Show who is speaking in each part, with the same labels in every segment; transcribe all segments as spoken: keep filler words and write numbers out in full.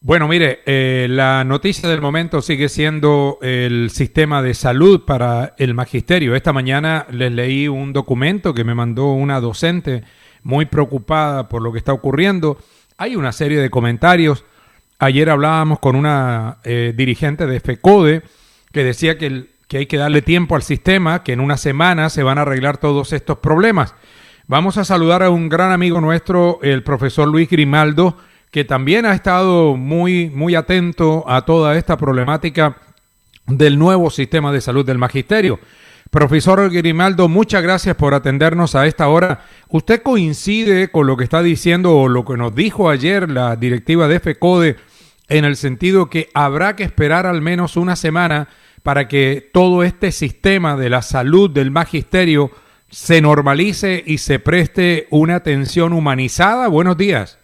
Speaker 1: Bueno, mire, eh, la noticia del momento sigue siendo el sistema de salud para el magisterio. Esta mañana les leí un documento que me mandó una docente muy preocupada por lo que está ocurriendo. Hay una serie de comentarios. Ayer hablábamos con una eh, dirigente de FECODE que decía que, el, que hay que darle tiempo al sistema, que en una semana se van a arreglar todos estos problemas. Vamos a saludar a un gran amigo nuestro, el profesor Luis Grimaldo, que también ha estado muy, muy atento a toda esta problemática del nuevo sistema de salud del magisterio. Profesor Grimaldo, muchas gracias por atendernos a esta hora. ¿Usted coincide con lo que está diciendo o lo que nos dijo ayer la directiva de FECODE en el sentido que habrá que esperar al menos una semana para que todo este sistema de la salud del magisterio se normalice y se preste una atención humanizada? Buenos días.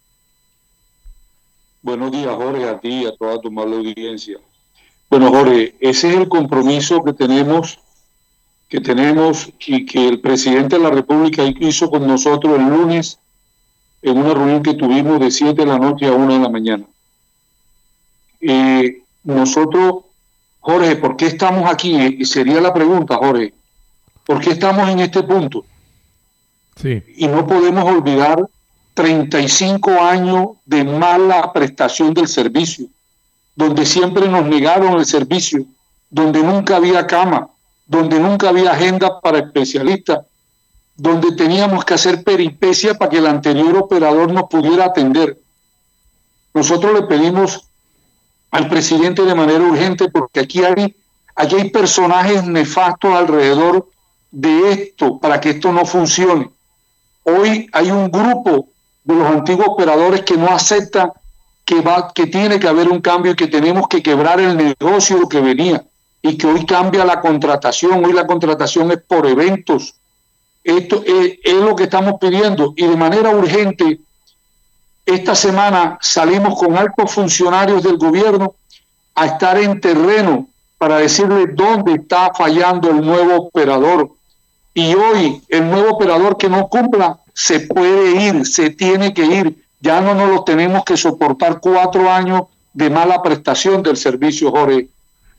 Speaker 2: Buenos días, Jorge, a ti y a toda tu amable audiencia. Bueno, Jorge, ese es el compromiso que tenemos, que tenemos y que el presidente de la República hizo con nosotros el lunes en una reunión que tuvimos de siete de la noche a una de la mañana. Eh, nosotros, Jorge, ¿por qué estamos aquí? Y sería la pregunta, Jorge. ¿Por qué estamos en este punto?
Speaker 1: Sí.
Speaker 2: Y no podemos olvidar treinta y cinco años de mala prestación del servicio, donde siempre nos negaron el servicio, donde nunca había cama, donde nunca había agenda para especialistas, donde teníamos que hacer peripecias para que el anterior operador nos pudiera atender. Nosotros le pedimos al presidente de manera urgente, porque aquí hay, aquí hay personajes nefastos alrededor de esto, para que esto no funcione. Hoy hay un grupo de los antiguos operadores que no aceptan que, va, que tiene que haber un cambio y que tenemos que quebrar el negocio que venía y que hoy cambia la contratación. Hoy la contratación es por eventos. Esto es, es lo que estamos pidiendo y de manera urgente. Esta semana salimos con altos funcionarios del gobierno a estar en terreno para decirle dónde está fallando el nuevo operador. Y hoy el nuevo operador que no cumpla se puede ir, se tiene que ir. Ya no nos lo tenemos que soportar cuatro años de mala prestación del servicio, Jorge.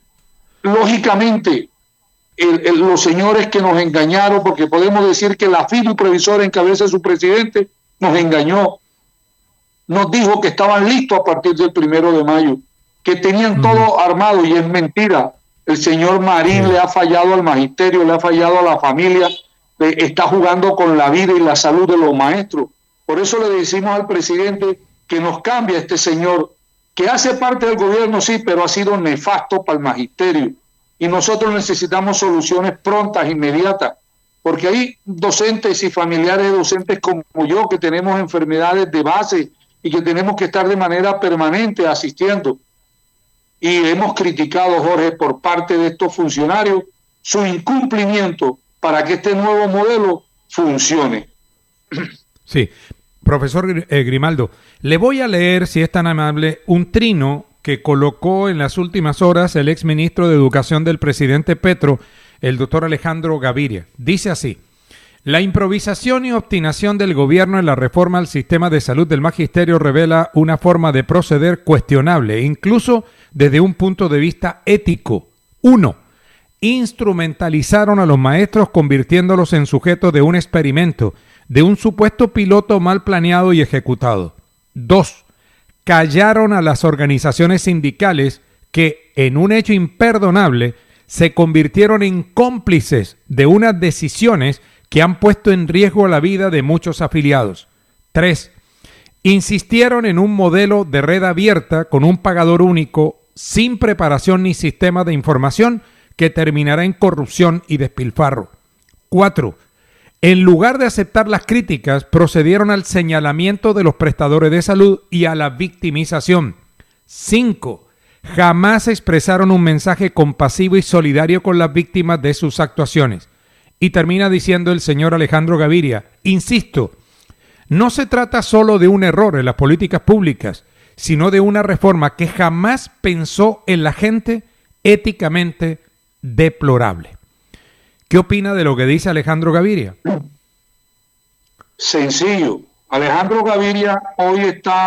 Speaker 2: Lógicamente, el, el, los señores que nos engañaron, porque podemos decir que la firma previsora en cabeza de su presidente nos engañó. Nos dijo que estaban listos a partir del primero de mayo, que tenían uh-huh. todo armado, y es mentira. El señor Marín uh-huh. le ha fallado al magisterio, le ha fallado a la familia, eh, está jugando con la vida y la salud de los maestros. Por eso le decimos al presidente que nos cambie a este señor, que hace parte del gobierno, sí, pero ha sido nefasto para el magisterio. Y nosotros necesitamos soluciones prontas, inmediatas, porque hay docentes y familiares de docentes como yo que tenemos enfermedades de base y que tenemos que estar de manera permanente asistiendo. Y hemos criticado, Jorge, por parte de estos funcionarios su incumplimiento para que este nuevo modelo funcione.
Speaker 1: Sí, profesor eh, Grimaldo, le voy a leer, si es tan amable, un trino que colocó en las últimas horas el exministro de Educación del presidente Petro, el doctor Alejandro Gaviria. Dice así: la improvisación y obstinación del gobierno en la reforma al sistema de salud del magisterio revela una forma de proceder cuestionable, incluso desde un punto de vista ético. Uno, instrumentalizaron a los maestros convirtiéndolos en sujetos de un experimento, de un supuesto piloto mal planeado y ejecutado. Dos, callaron a las organizaciones sindicales que, en un hecho imperdonable, se convirtieron en cómplices de unas decisiones que han puesto en riesgo la vida de muchos afiliados. Tres, insistieron en un modelo de red abierta con un pagador único, sin preparación ni sistema de información, que terminará en corrupción y despilfarro. Cuatro, en lugar de aceptar las críticas, procedieron al señalamiento de los prestadores de salud y a la victimización. Cinco, jamás expresaron un mensaje compasivo y solidario con las víctimas de sus actuaciones. Y termina diciendo el señor Alejandro Gaviria: insisto, no se trata solo de un error en las políticas públicas, sino de una reforma que jamás pensó en la gente, éticamente deplorable. ¿Qué opina de lo que dice Alejandro Gaviria?
Speaker 2: Sencillo. Alejandro Gaviria hoy está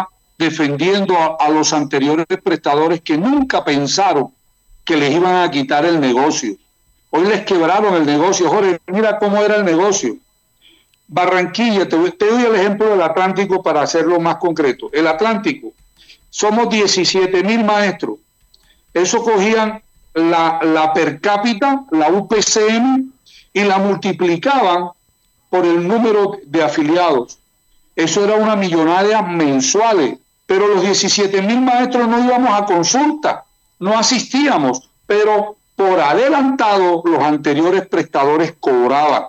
Speaker 2: defendiendo a, a los anteriores prestadores que nunca pensaron que les iban a quitar el negocio. Hoy les quebraron el negocio. Jorge, mira cómo era el negocio. Barranquilla, te, te doy el ejemplo del Atlántico para hacerlo más concreto. El Atlántico, somos diecisiete mil maestros. Eso cogían la, la per cápita, la U P C M, y la multiplicaban por el número de afiliados. Eso era una millonada mensuales, pero los diecisiete mil maestros no íbamos a consulta, no asistíamos, pero por adelantado los anteriores prestadores cobraban.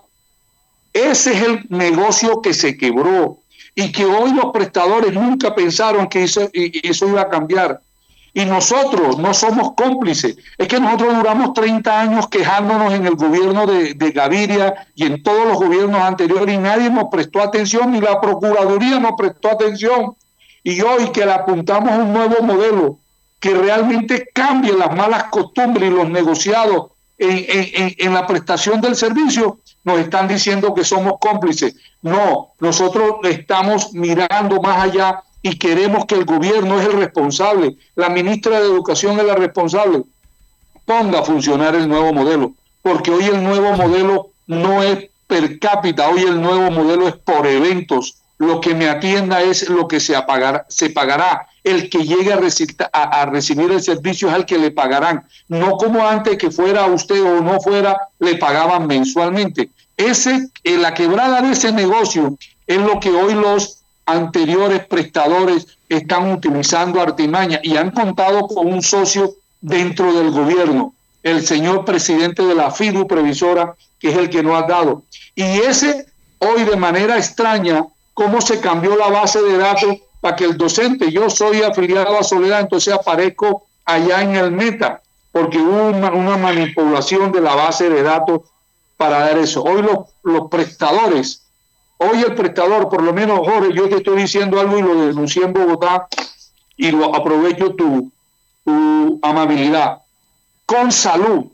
Speaker 2: Ese es el negocio que se quebró y que hoy los prestadores nunca pensaron que eso, eso iba a cambiar. Y nosotros no somos cómplices. Es que nosotros duramos treinta años quejándonos en el gobierno de, de Gaviria y en todos los gobiernos anteriores y nadie nos prestó atención, ni la Procuraduría nos prestó atención. Y hoy que le apuntamos a un nuevo modelo que realmente cambie las malas costumbres y los negociados en, en, en la prestación del servicio, nos están diciendo que somos cómplices. No, nosotros estamos mirando más allá y queremos que el gobierno es el responsable, la ministra de Educación es la responsable. Ponga a funcionar el nuevo modelo, porque hoy el nuevo modelo no es per cápita, hoy el nuevo modelo es por eventos. Lo que me atienda es lo que se, apagará, se pagará. El que llegue a, recita, a, a recibir el servicio es al que le pagarán. No como antes que fuera usted o no fuera, le pagaban mensualmente. Ese, eh, la quebrada de ese negocio es lo que hoy los anteriores prestadores están utilizando artimaña y han contado con un socio dentro del gobierno, el señor presidente de la FIDU Previsora, que es el que nos ha dado. Y ese, hoy de manera extraña, cómo se cambió la base de datos para que el docente, yo soy afiliado a Soledad, entonces aparezco allá en el Meta, porque hubo una, una manipulación de la base de datos para dar eso. Hoy los, los prestadores, hoy el prestador, por lo menos, Jorge, yo te estoy diciendo algo y lo denuncié en Bogotá y lo aprovecho tu, tu amabilidad. Con Salud,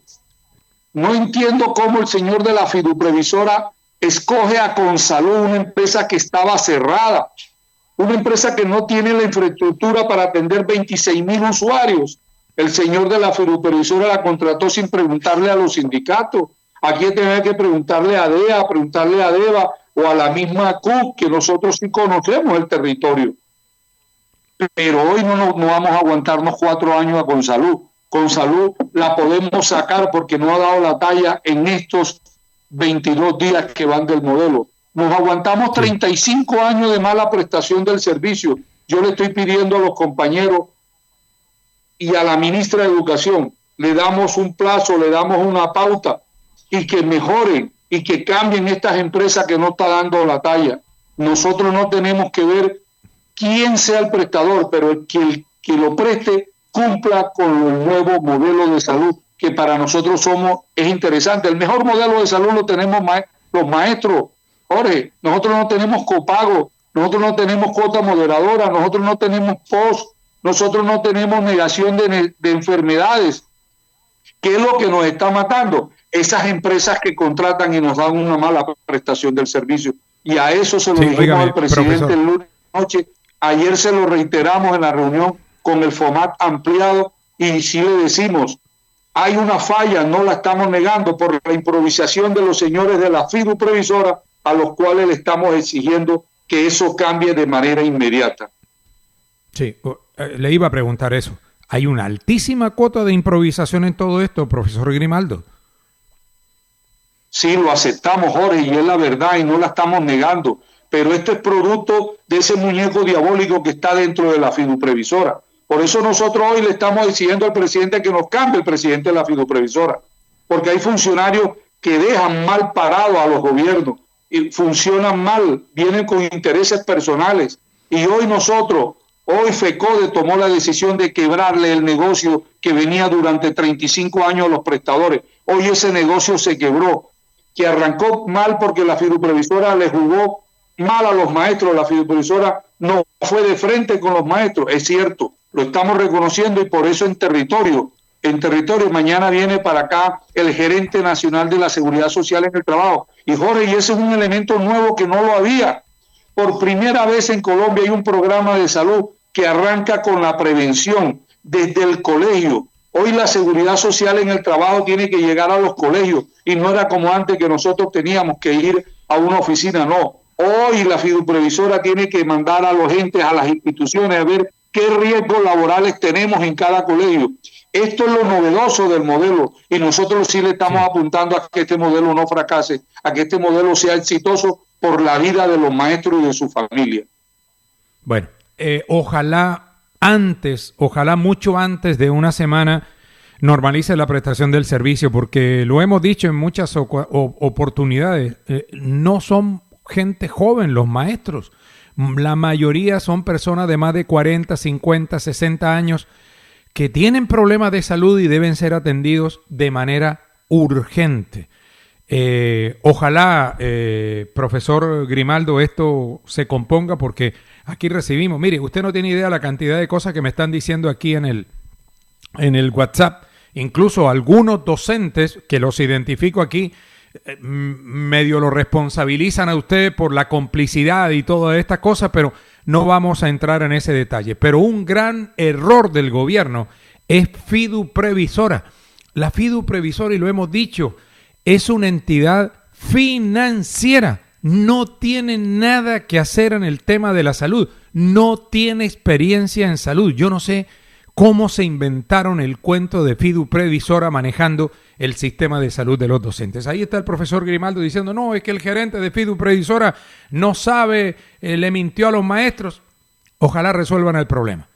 Speaker 2: no entiendo cómo el señor de la Fiduprevisora escoge a Consalud, una empresa que estaba cerrada, una empresa que no tiene la infraestructura para atender veintiséis mil usuarios. El señor de la Fiduprevisora la contrató sin preguntarle a los sindicatos. Aquí tenía que preguntarle a D E A, preguntarle a DEVA o a la misma C U C, que nosotros sí conocemos el territorio. Pero hoy no, no, no vamos a aguantarnos cuatro años a Consalud. Consalud la podemos sacar porque no ha dado la talla en estos veintidós días que van del modelo. Nos aguantamos treinta y cinco años de mala prestación del servicio. Yo le estoy pidiendo a los compañeros y a la ministra de Educación, le damos un plazo, le damos una pauta y que mejoren y que cambien estas empresas que no están dando la talla. Nosotros no tenemos que ver quién sea el prestador, pero el que, el que lo preste cumpla con el nuevo modelo de salud que para nosotros somos es interesante. El mejor modelo de salud lo tenemos ma- los maestros. Jorge, nosotros no tenemos copago, nosotros no tenemos cuota moderadora, nosotros no tenemos post, nosotros no tenemos negación de, ne- de enfermedades. ¿Qué es lo que nos está matando? Esas empresas que contratan y nos dan una mala prestación del servicio. Y a eso se lo sí, dijimos dígame, al presidente profesor. El lunes noche. Ayer se lo reiteramos en la reunión con el FOMAT ampliado y sí le decimos, hay una falla, no la estamos negando por la improvisación de los señores de la FIDU Previsora, a los cuales le estamos exigiendo que eso cambie de manera inmediata.
Speaker 1: Sí, le iba a preguntar eso. ¿Hay una altísima cuota de improvisación en todo esto, profesor Grimaldo?
Speaker 2: Sí, lo aceptamos, Jorge, y es la verdad y no la estamos negando. Pero esto es producto de ese muñeco diabólico que está dentro de la Fiduprevisora. Por eso nosotros hoy le estamos exigiendo al presidente que nos cambie el presidente de la Fiduprevisora. Porque hay funcionarios que dejan mal parado a los gobiernos y funcionan mal, vienen con intereses personales. Y hoy nosotros, hoy FECODE tomó la decisión de quebrarle el negocio que venía durante treinta y cinco años a los prestadores. Hoy ese negocio se quebró, que arrancó mal porque la Fiduprevisora le jugó mal a los maestros. La Fiduprevisora no fue de frente con los maestros, es cierto, lo estamos reconociendo y por eso en territorio, en territorio, mañana viene para acá el gerente nacional de la Seguridad Social en el Trabajo. Y Jorge, y ese es un elemento nuevo que no lo había. Por primera vez en Colombia hay un programa de salud que arranca con la prevención desde el colegio. Hoy la seguridad social en el trabajo tiene que llegar a los colegios y no era como antes que nosotros teníamos que ir a una oficina, no. Hoy la fiduprevisora tiene que mandar a los entes, a las instituciones, a ver qué riesgos laborales tenemos en cada colegio. Esto es lo novedoso del modelo y nosotros sí le estamos apuntando a que este modelo no fracase, a que este modelo sea exitoso por la vida de los maestros y de su familia.
Speaker 1: Bueno, eh, ojalá antes, ojalá mucho antes de una semana normalice la prestación del servicio, porque lo hemos dicho en muchas o- o- oportunidades, eh, no son gente joven los maestros, la mayoría son personas de más de cuarenta, cincuenta, sesenta años que tienen problemas de salud y deben ser atendidos de manera urgente. Eh, ojalá, eh, profesor Grimaldo, esto se componga, porque aquí recibimos, mire, usted no tiene idea la cantidad de cosas que me están diciendo aquí en el, en el WhatsApp, incluso algunos docentes que los identifico aquí, eh, medio lo responsabilizan a usted por la complicidad y todas estas cosas, pero no vamos a entrar en ese detalle. Pero un gran error del gobierno es fiduprevisora. La fiduprevisora, y lo hemos dicho, es una entidad financiera. No tiene nada que hacer en el tema de la salud. No tiene experiencia en salud. Yo no sé cómo se inventaron el cuento de fiduprevisora manejando el sistema de salud de los docentes. Ahí está el profesor Grimaldo diciendo, no, es que el gerente de fiduprevisora no sabe, eh, le mintió a los maestros. Ojalá resuelvan el problema.